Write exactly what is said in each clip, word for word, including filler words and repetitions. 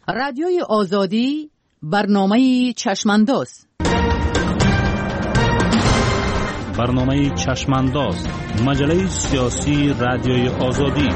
رادیوی آزادی برنامه چشمانداز. برنامه چشمانداز، مجله سیاسی رادیوی آزادی.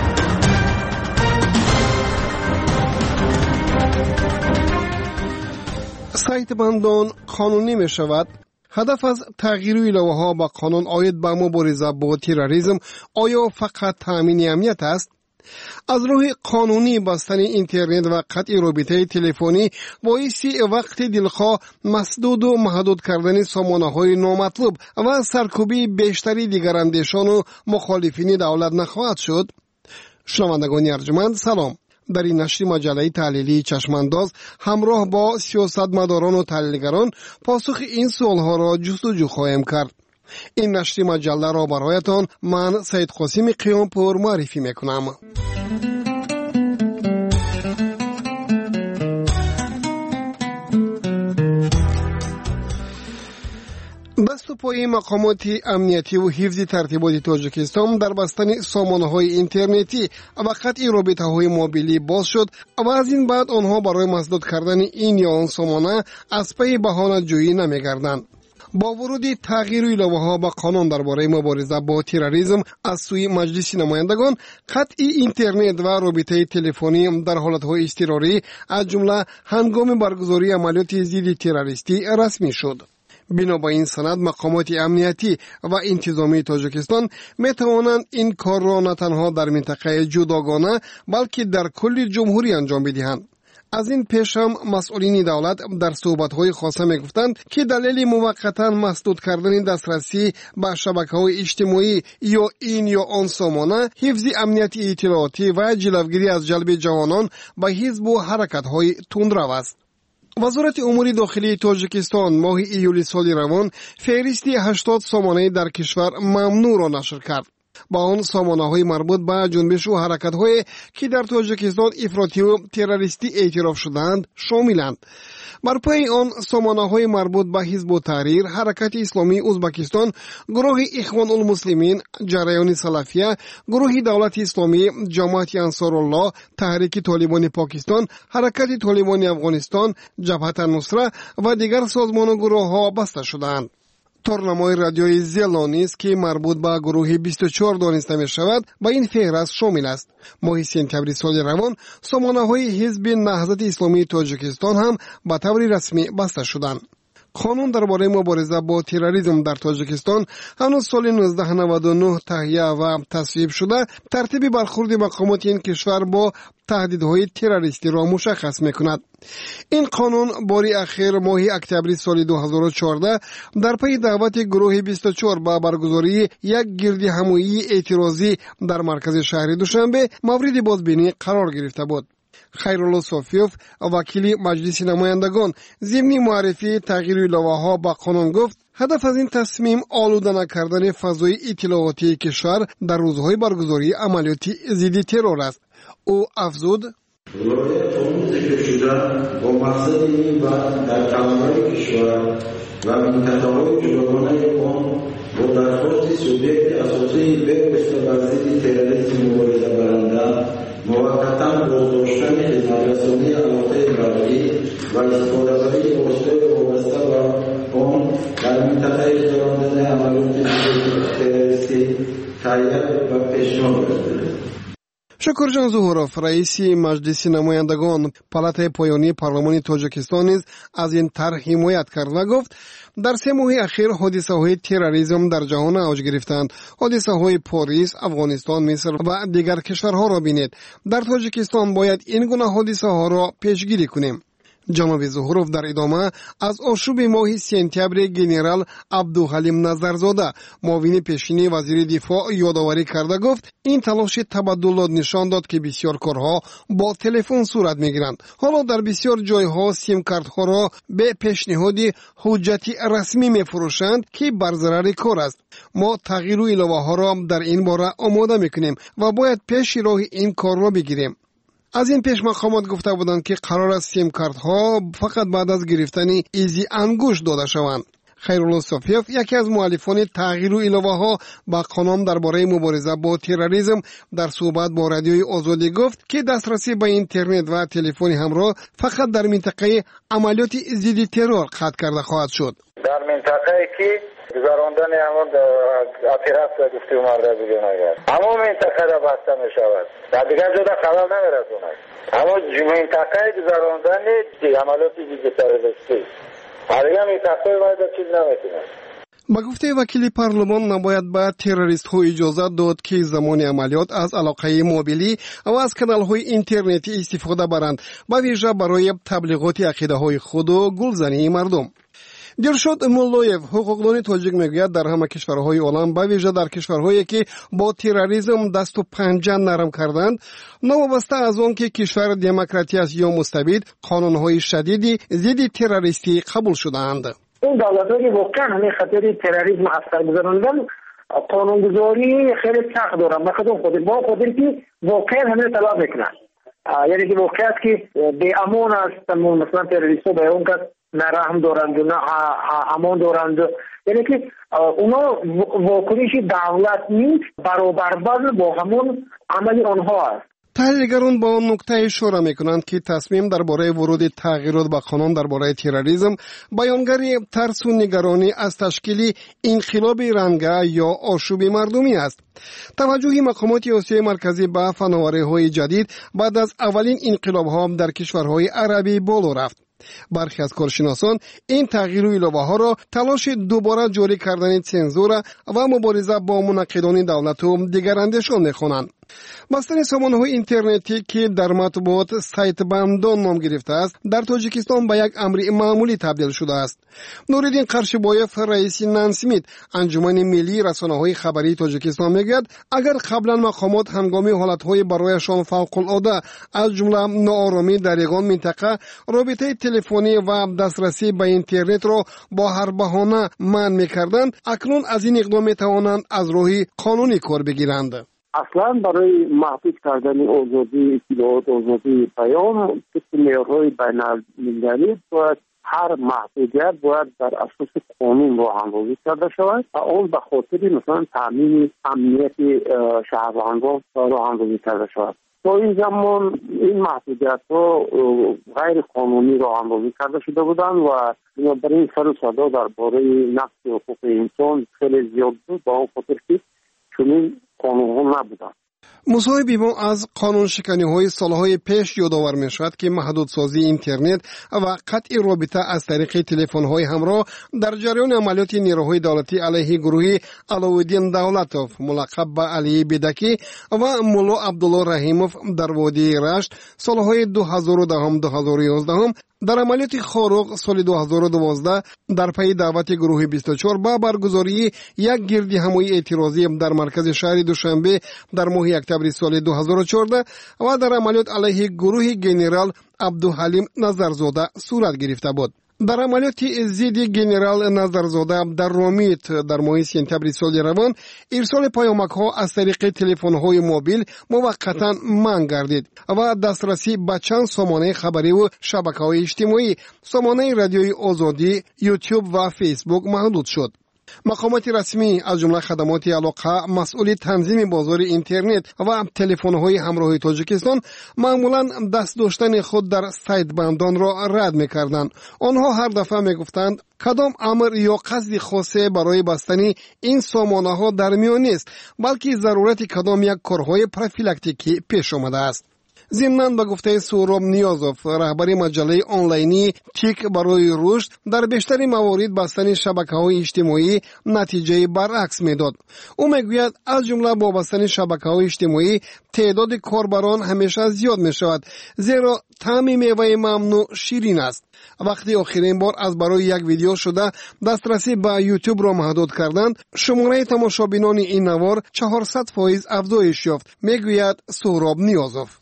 سایت بندان قانونی می شود. هدف از تغییر ایلوه ها با قانون آید به مبارزه با تروریسم آیا فقط تامین امنیت است؟ از روح قانونی بستن اینترنت و قطع رابطه تلفنی باعث وقت دلخواه مسدود و محدود کردن سامانه‌های نامطلوب و سرکوبی بیشتری دیگر اندیشان و مخالفین دولت نخواهد شد. شنوندگان ارجمند سلام. در این نشر مجله تحلیلی چشمانداز همراه با سیاستمداران و تحلیلگران پاسخ این سوالها را جستجو خواهیم کرد. این نشر مجله را برایتان من سید قاسم قیامپور معرفی میکنم. دست و پای مقامات امنیتی و حفظ ترتیبات تاجیکستان در بستن سامانه‌های اینترنتی و قطع رابطه‌های موبیلی باز شد و از این بعد آنها برای مسدود کردن این یا آن سامانه از پی بهانه جویی نمی‌گردند. با ورود تغییر ایلوه‌ها به قانون درباره مبارزه با تروریسم از سوی مجلس نمایندگان، قطع اینترنت و رابطه تلفنی در حالت‌های اضطراری از جمله هنگام برگزاری عملیات ضد تروریستی رسمی شد. بنا با این سند مقامات امنیتی و انتظامی تاجیکستان می توانند این کار را نه تنها در منطقه جداگانه بلکه در کل جمهوری انجام بدهند. از این پیش هم مسئولین دولت در صحبت‌های خاصه می‌گفتند که دلیل موقتا مسدود کردن دسترسی به شبکه‌های اجتماعی یا این یا آن سامانه حفظ امنیت اطلاعاتی و جلوگیری از جلب جوانان به حزب و حرکت‌های تندرو است. وزارت امور داخلی تاجیکستان ماه ایولی سال روان فهرستی هشتاد سامانه در کشور ممنوع را نشر کرد. با آن سامانه‌های مربوط به جنبش و حرکت‌های که در تاجیکستان افراطی و تروریستی اعتراف شدند شاملند. بر پای آن سامانه‌های مربوط به حزب التحریر، حرکت اسلامی ازبکستان، گروه اخوان المسلمین، جریان سلفیه، گروه دولت اسلامی، جماعت انصارالله، تحریک طالبان پاکستان، حرکت طالبان افغانستان، جبهت النصره و دیگر سازمان و گروه‌ها بسته شدند. تورنمای رادیوی زیلانیس که مربوط به گروه بیست و چهار دانسته می شود با این فهرست شامل است. ماه سپتامبر سال روان سامانه‌های حزب نهضت اسلامی تاجیکستان هم به طور رسمی بسته شدند. قانون درباره مبارزه با تروریسم در تاجیکستان هنوز سال نوزده نود و نه تهیه و تصویب شده ترتیب برخورد مقامات این کشور با تهدیدهای تروریستی را مشخص میکند. این قانون باری اخیر ماه اکتبر سال دو هزار و چهارده در پی دعوت گروه بیست و چهار به برگزاری یک گرد همایی اعتراضی در مرکز شهر دوشنبه مورد بازبینی قرار گرفته بود. خیرالله صافیوف وکیل مجلس نمایندگان ضمن معرفی تغییر ایلوه‌ها با قانون گفت هدف از این تصمیم آلوده نکردن فضای اطلاعاتی کشور در روزهای برگزاری عملیات ضد ترور است. او افزود ولایت قانون ذکر شده با مقصد این و در کلمه کشور و منطقه‌های جداگانه آن با درخواست سوبیکت اساسی به‌واسطه بر ضد تروریسم مبارزه برنده موقتا بازداشتن خدمت‌رسانی علاقه مردی و استفاده‌بری واسطه وابسته به آن در منطقه انجام دادن عملیات تروریستی تهیه و پیشنهاد کرده. شکرجان ظهوروف رئیس مجلس نمایندگان پالاتای پایانی پارلمان تاجیکستان نیز از این طرح حمایت کرد و گفت در سه ماه اخیر حادثه‌های تروریسم در جهان اوج گرفتند. حادثه‌های پاریس، افغانستان، مصر و دیگر کشورها را بینید. در تاجیکستان باید این گونه حادثه‌ها را پیشگیری کنیم. جناب ظهوروف در ادامه از آشوب ماه سپتامبر گنرال عبدالحلیم نظرزاده معاون پیشین وزیر دفاع یادآوری کرده گفت این تلاش تبدلات نشان داد که بسیار کارها با تلفن صورت میگیرند. حالا در بسیار جایها سیم کارت‌ها را به پیشنهاد حجتی رسمی میفروشند که بر ضرر کار است. ما تغییر ایلوه‌ها را در این باره آماده میکنیم و باید پیش راه این کار را بگیریم. از این پیش مقامات گفته بودند که قرار است سیم کارت ها فقط بعد از گرفتن ایزی انگشت داده شوند. خیرالله صافیف یکی از مؤلفان تغییر و الوه‌ها با قانون درباره مبارزه با تروریسم در صحبت با رادیوی آزادی گفت که دسترسی به اینترنت و تلفن همراه فقط در منطقه عملیات ضد ترور قطع کرده خواهد شد. در منطقه‌ای که گذراندن همون اپیرات گفتی مرده بگه نگرد همون منطقه را بسته می شود در دیگر جدا خبر نمیرسوند. همون منطقه گذراندن عملیات ضد تروریستی دیگر منطقه باید چیز نمیتونه. با گفته وکیل پارلمان نباید به تروریست ها اجازه داد که زمان عملیات از علاقه موبیلی و از کانال های اینترنتی استفاده برند و ویژه برای تبلیغات عقیده های خود و گلزنی مردم. دلشاد مولویف حقوقدان تاجیک میگوید در همه کشورهای عالم به ویژه در کشورهایی که با تروریسم دست و پنجه نرم کردند نوابسته از آن که کشور دموکراتی است یا مستبد قانونهای شدیدی ضد تروریستی قبول شدهاند. اون دولت‌هایی واقعا همین خطر تروریسم اثر گذراندن قانونگذاری خیلی سخت دارن بخاطر خود با خودی که واقعا همین طلب میکنن یعنی که واقعیت که به امان است مثلا تروریست‌ها به اون کس نه رحم دارند و نه امان دارند یعنی که اونا واکنش دولت نیست برابر با همون عمل آنها است. تحلیلگران با آن نکته اشاره میکنند که تصمیم درباره ورود تغییرات به قانون درباره تروریسم بیانگری ترس و نگرانی از تشکیل انقلاب رنگه یا آشوب مردمی است. توجه مقامات آسیای مرکزی به فناوری‌های جدید بعد از اولین انقلاب‌ها در کشورهای عربی بالا رفت. برخی از کارشناسان این تغییر و الوه‌ها را تلاش دوباره جاری کردن سانسور و مبارزه با منقدان دولت و دیگر اندیشان می‌خوانند. بستن سامانه‌های اینترنتی که در مطبوعات سایت بندان نام گرفته است در تاجیکستان به یک امر معمولی تبدیل شده است. نوردین قرشبایف رئیس نانسمیت انجمن ملی رسانه‌های خبری تاجیکستان میگوید اگر قبلا مقامات هنگامی حالت‌های برایشان فوق‌العاده از جمله ناآرامی در یگان منطقه رابطه تلفنی و دسترسی به اینترنت را با هر بهانه منع می‌کردند اکنون از این اقدام می‌توانند از راه قانونی کار بگیرند. اصلا برای محدود کردن آزادی اطلاعات آزادی بیان معیارهای بین‌المللی باید هر محدودیت باید در اساس قانون راهاندازی کرده شود و آن به خاطر مثلا تامین امنیت شهروندان راهاندازی کرده شود. تا این زمان این محدودیت ها غیر قانونی راهاندازی کرده شده بودند و بنابراین سر و صدا درباره نقض حقوق انسان خیلی زیاد بود با اون خاطر که چنین قانون‌ها نبودند. موسای بیبان از قانون شکنی های سالهای پیش یادآور می شود که محدودسازی اینترنت و قطع رابطه از طریق تلفن های همراه در جریان عملیات نیروهای دولتی علیه گروه علاءالدین دولتوف ملقب به علی بدکی و مولا عبدالله رحیموف در وادی رشت سالهای دو هزار و ده دو هزار و یازده در عملیات خاروق سال دو هزار و دوازده در پی دعوت گروه بیست و چهار با برگزاری یک گردی همایی اعتراضی در مرکز شهر دوشنبه در ماه اکتبر سال دو هزار و چهارده و در عملیات علیه گروه گنرال عبدالحلیم نظرزاده صورت گرفته بود. در عملیات ضد گنرال نظرزاده در رامیت در ماه سپتامبر سال روان ارسال پیامک ها از طریق تلفن های موبیل موقتا منع گردید و دسترسی به چند سامانه خبری و شبکه های اجتماعی سامانه رادیوی آزادی، یوتیوب و فیسبوک محدود شد. مقامات رسمی از جمله خدمات علاقه مسئول تنظیم بازار اینترنت و تلفن‌های همراه تاجیکستان معمولاً دست داشتن خود در سایت بندان را رد می‌کردند. آنها هر دفعه می‌گفتند کدام امر یا قصد خاصه برای بستن این سامانه‌ها در میان نیست بلکه ضرورت کدام یک کارهای پروفیلاکتیکی پیش آمده است. ضمناً به گفته سهراب نیازوف رهبر مجله آنلاینی تیک برای رشد در بیشتر موارد بستن شبکه‌های اجتماعی نتیجه برعکس میداد. او میگوید از جمله با بستن شبکه‌های اجتماعی تعداد کاربران همیشه زیاد می شود زیرا طعم میوه ممنوع شیرین است. وقتی آخرین بار از برای یک ویدیو شده دسترسی به یوتیوب را محدود کردند شماره تماشابینان این نوار چهارصد فیصد افزایش یافت میگوید سهراب نیازوف.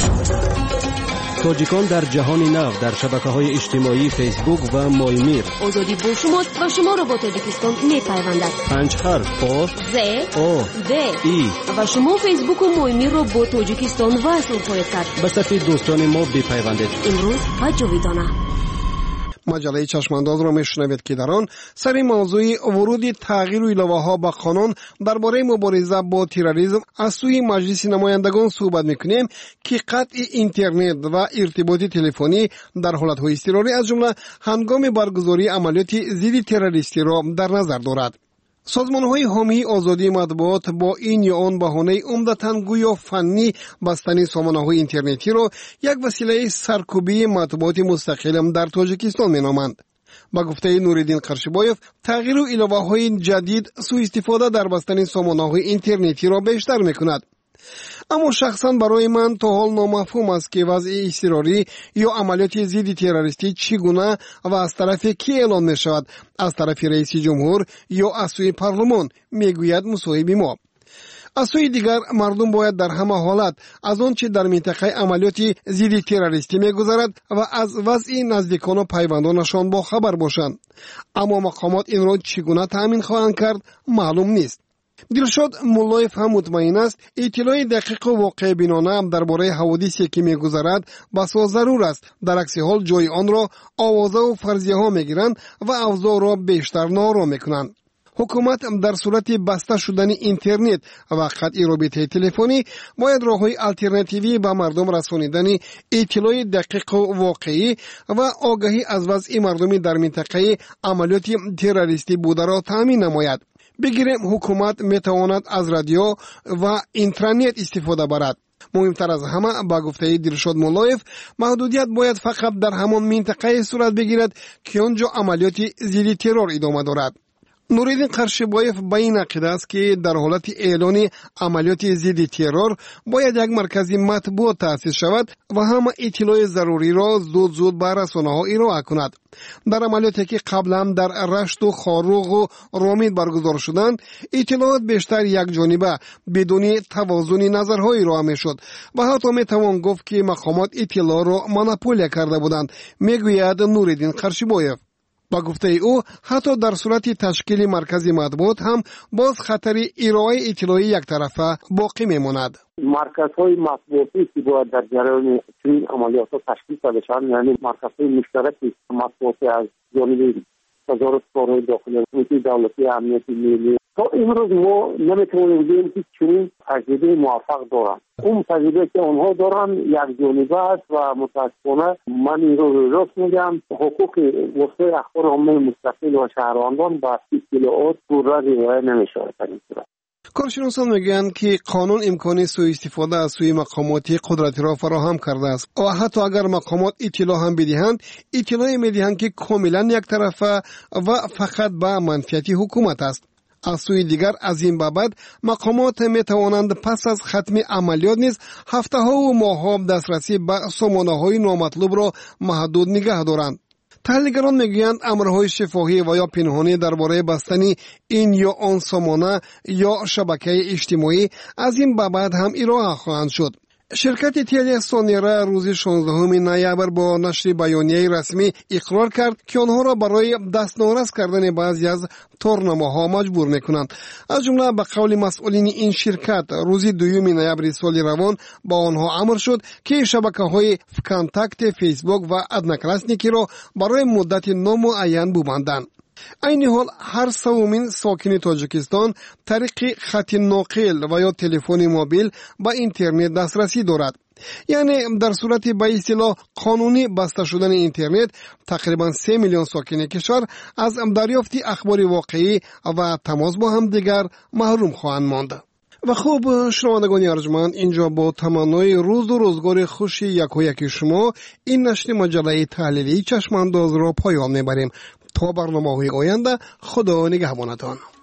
تاجیکان در جهان نو در شبکه‌های اجتماعی فیسبوک و مایمیر آزادی با شماست و شما را با تاجیکستان می‌پیوندد. پنج حرف آ ز او د ای و شما فیسبوک و مایمیر را با تاجیکستان وصل خواهید کرد. به صفحه دوستان ما بپیوندید. امروز و جاویدانه. مجله چشمانداز را میشنوید که در آن سر موضوع ورود تغییر ایله‌ها به قانون درباره مبارزه با تروریسم از سوی مجلس نمایندگان صحبت میکنیم که قطع اینترنت و ارتباط تلفنی در حالت‌های اضطراری از جمله هنگام برگزاری عملیات ضد تروریستی را در نظر دارد. سازمان‌های حامی آزادی مطبوعات با این یا آن بهانه عمدتاً گویا فنی بستن سامانه‌های اینترنتی را یک وسیله سرکوبی مطبوعات مستقل در تاجیکستان می‌نامند. با گفته نوریدین قرشبایف، تغییر ایله‌های جدید سوء استفاده در بستن سامانه‌های اینترنتی را بیشتر می‌کند. اما شخصا برای من تا حال نامفهوم است که وضع اضطراری یا عملیات ضد تروریستی چگونه و از طرف کی اعلان می شود، از طرف رئیس جمهور یا از سوی پارلمان، میگوید مصاحب ما. از سوی دیگر مردم باید در همه حالت از آنچه در منطقه عملیات ضد تروریستی میگذرد و از وضع نزدیکان و پیوندانشان با خبر باشند. اما مقامات این را چگونه تأمین خواهند کرد معلوم نیست. دلشاد مولایف هم مطمئن است اطلاع دقیق و واقع بینانه درباره حوادثی که میگذرد بسا ضرور است. در عکس حال جای آن را آوازه و فرضیه ها میگیرند و اوضاع را بیشتر نارام میکنند. حکومت در صورت بسته شدن اینترنت و قطع رابطه تلفنی باید راه‌های الटरनेटिव्ی به مردم رسانیدن اطلاع دقیق و واقعی و آگاهی از وضع مردمی در منطقه عملیات تروریستی بوده را تامین نماید. بگیریم حکومت میتواند از رادیو و اینترنت استفاده برد. مهمتر از همه با گفته دلشاد مولایف، محدودیت باید فقط در همان منطقه صورت بگیرد که آنجا عملیات ضد ترور ادامه دارد. نوریدین قرشبایف به این عقیده است که در حالت اعلان عملیات ضد ترور باید یک مرکز مطبوعات تأسیس شود و همه اطلاع ضروری را زود زود به رسانه‌ها ارائه کند. در عملیاتی که قبلا در رشت و خاروغ و رامید برگزار شدند، اطلاعات بیشتر یک جانبه بدون توازن نظرهای ارائه میشد و حتی میتوان گفت که مقامات اطلاع را مونوپول کرده بودند، میگوید نوریدین قرشبایف. با گفته او حتی در صورت تشکیل مرکز مطبوعات هم باز خطر ارائه اطلاعی یک طرفه باقی میماند. مرکزهای مطبوعاتی که باید در جریان چنین عملیات تشکیل شده شوند، یعنی مرکزهای مشترک مطبوعاتی از جانب وزارت کارهای داخلی، کمیته دولتی امنیت ملی، تا امروز ما نمیتونیم بگیم که چنین تجربه موفق دارند. اون تجربه که آنها دارند یک جانبه است و متاسفانه من این رو راست میگم، حقوق وسایل اخبار عامه مستقل و شهروندان با اطلاعات پورا رعایت نمیشه. کارشناسان میگویند که قانون امکان سوء استفاده از سوی مقامات قدرتی را فراهم کرده است و حتی اگر مقامات اطلاع هم بدهند، اطلاع میدهند که کاملا یک طرفه و فقط به منفعت حکومت است. از سوی دیگر از این بابت مقامات می توانند پس از ختم عملیات نیز هفته ها و ماه ها دسترسی به سامانه های نامطلوب را محدود نگه دارند. تحلیلگران میگویند امرهای شفاهی و یا پنهانی درباره بستن این یا آن سامانه یا شبکه اجتماعی از این بابت هم ارائه خواهند شد. شرکت تیلی سونیرا روز شانزدهم نوامبر با نشر بیانیه رسمی اقرار کرد که آنها را برای دستنارس کردن بعضی از تورنماها مجبور میکنند. از جمله به قول مسئولین این شرکت روز دوم نوامبر سال روان با آنها امر شد که شبکه‌های کانتاکت، فیسبوک و ادناکلاسنیکی را برای مدت نامعین ببندند. این حال هر سومین ساکن تاجیکستان طریق خط ناقل و یا تلفن موبیل با اینترنت دسترسی دارد. یعنی در صورت به اصطلاح قانونی بسته شدن اینترنت، تقریبا سه میلیون ساکن کشور از دریافت اخبار واقعی و تماس با هم دیگر محروم خواهند ماند. و خوب شنوندگان ارجمند، اینجا با تمنای روز و روزگار خوش یک و یک شما این نشر مجله تحلیلی چشمانداز را پایان میبریم. تا برنامه‌های آینده، خدا نگهبانتان.